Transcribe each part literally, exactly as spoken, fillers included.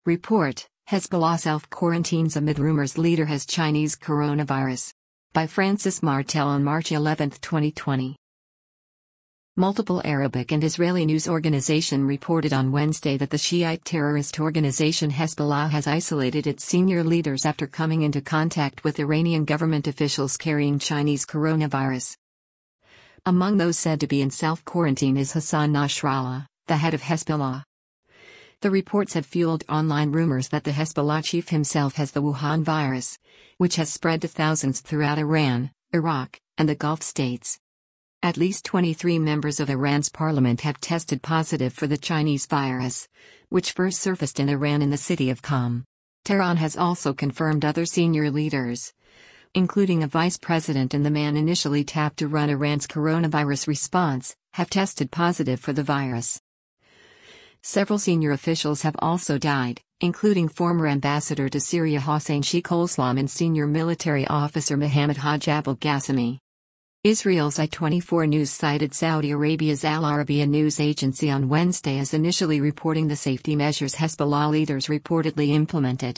Report: Hezbollah self-quarantines amid rumors leader has Chinese coronavirus. By Francis Martel on March eleventh, twenty twenty. Multiple Arabic and Israeli news organization reported on Wednesday that the Shiite terrorist organization Hezbollah has isolated its senior leaders after coming into contact with Iranian government officials carrying Chinese coronavirus. Among those said to be in self-quarantine is Hassan Nasrallah, the head of Hezbollah. The reports have fueled online rumors that the Hezbollah chief himself has the Wuhan virus, which has spread to thousands throughout Iran, Iraq, and the Gulf states. At least twenty-three members of Iran's parliament have tested positive for the Chinese virus, which first surfaced in Iran in the city of Qom. Tehran has also confirmed other senior leaders, including a vice president and the man initially tapped to run Iran's coronavirus response, have tested positive for the virus. Several senior officials have also died, including former ambassador to Syria Hossein Sheikholislam and senior military officer Mohammad Hajj al-Ghassemi. Israel's I twenty-four News cited Saudi Arabia's Al Arabiya news agency on Wednesday as initially reporting the safety measures Hezbollah leaders reportedly implemented.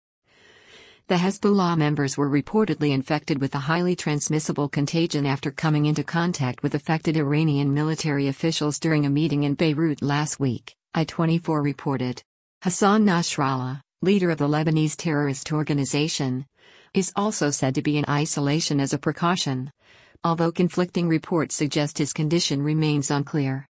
The Hezbollah members were reportedly infected with a highly transmissible contagion after coming into contact with affected Iranian military officials during a meeting in Beirut last week, I twenty-four reported. Hassan Nasrallah, leader of the Lebanese terrorist organization, is also said to be in isolation as a precaution, although conflicting reports suggest his condition remains unclear.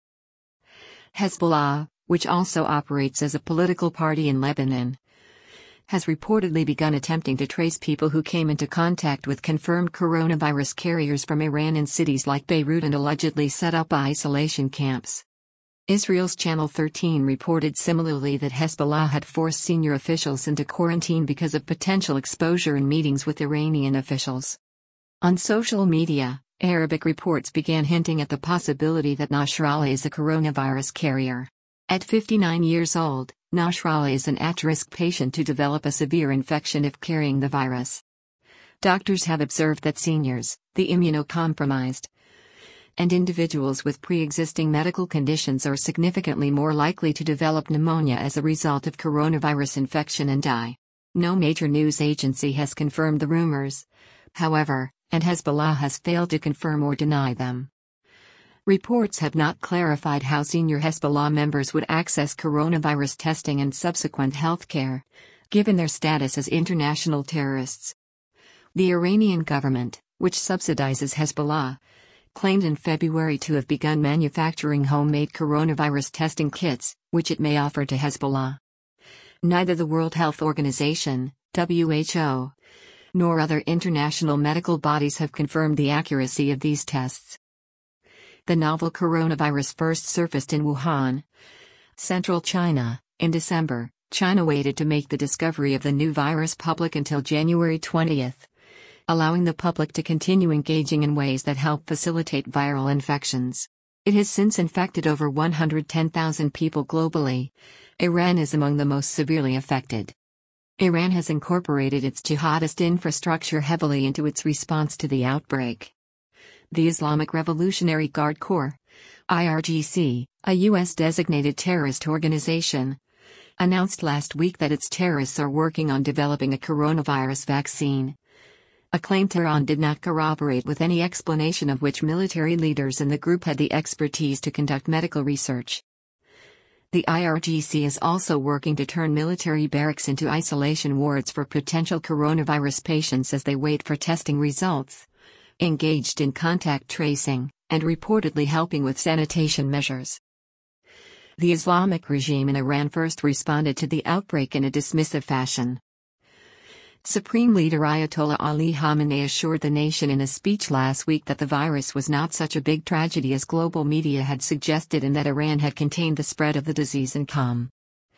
Hezbollah, which also operates as a political party in Lebanon, has reportedly begun attempting to trace people who came into contact with confirmed coronavirus carriers from Iran in cities like Beirut and allegedly set up isolation camps. Israel's Channel thirteen reported similarly that Hezbollah had forced senior officials into quarantine because of potential exposure in meetings with Iranian officials. On social media, Arabic reports began hinting at the possibility that Nasrallah is a coronavirus carrier. At fifty-nine years old, Nasrallah is an at-risk patient to develop a severe infection if carrying the virus. Doctors have observed that seniors, the immunocompromised, and individuals with pre-existing medical conditions are significantly more likely to develop pneumonia as a result of coronavirus infection and die. No major news agency has confirmed the rumors, however, and Hezbollah has failed to confirm or deny them. Reports have not clarified how senior Hezbollah members would access coronavirus testing and subsequent health care, given their status as international terrorists. The Iranian government, which subsidizes Hezbollah, claimed in February to have begun manufacturing homemade coronavirus testing kits, which it may offer to Hezbollah. Neither the World Health Organization, W H O, nor other international medical bodies have confirmed the accuracy of these tests. The novel coronavirus first surfaced in Wuhan, central China, in December. China waited to make the discovery of the new virus public until January twentieth. Allowing the public to continue engaging in ways that help facilitate viral infections. It has since infected over one hundred ten thousand people globally. Iran is among the most severely affected. Iran has incorporated its jihadist infrastructure heavily into its response to the outbreak. The Islamic Revolutionary Guard Corps, I R G C, a U S-designated terrorist organization, announced last week that its terrorists are working on developing a coronavirus vaccine. A claim Tehran did not corroborate with any explanation of which military leaders in the group had the expertise to conduct medical research. The I R G C is also working to turn military barracks into isolation wards for potential coronavirus patients as they wait for testing results, engaged in contact tracing, and reportedly helping with sanitation measures. The Islamic regime in Iran first responded to the outbreak in a dismissive fashion. Supreme Leader Ayatollah Ali Khamenei assured the nation in a speech last week that the virus was not such a big tragedy as global media had suggested and that Iran had contained the spread of the disease in Qom.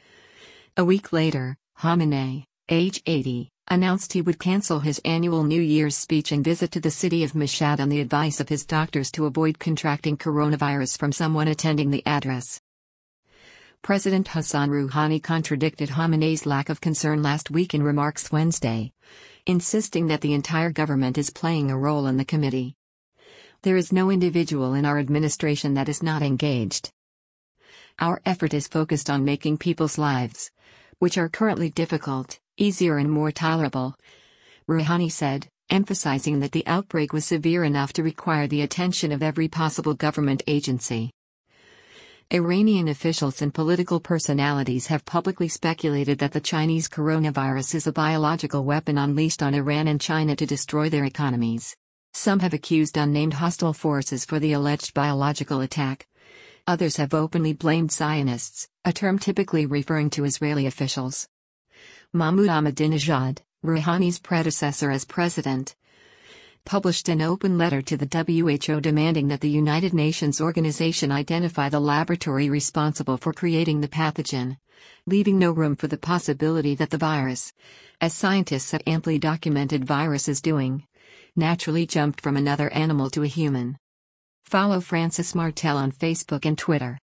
A week later, Khamenei, age eighty, announced he would cancel his annual New Year's speech and visit to the city of Mashhad on the advice of his doctors to avoid contracting coronavirus from someone attending the address. President Hassan Rouhani contradicted Khamenei's lack of concern last week in remarks Wednesday, insisting that the entire government is playing a role in the committee. There is no individual in our administration that is not engaged. Our effort is focused on making people's lives which are currently difficult, easier and more tolerable, Rouhani said, emphasizing that the outbreak was severe enough to require the attention of every possible government agency. Iranian officials and political personalities have publicly speculated that the Chinese coronavirus is a biological weapon unleashed on Iran and China to destroy their economies. Some have accused unnamed hostile forces for the alleged biological attack. Others have openly blamed Zionists, a term typically referring to Israeli officials. Mahmoud Ahmadinejad, Rouhani's predecessor as president, published an open letter to the W H O demanding that the United Nations organization identify the laboratory responsible for creating the pathogen, leaving no room for the possibility that the virus, as scientists have amply documented viruses doing, naturally jumped from another animal to a human. Follow Francis Martel on Facebook and Twitter.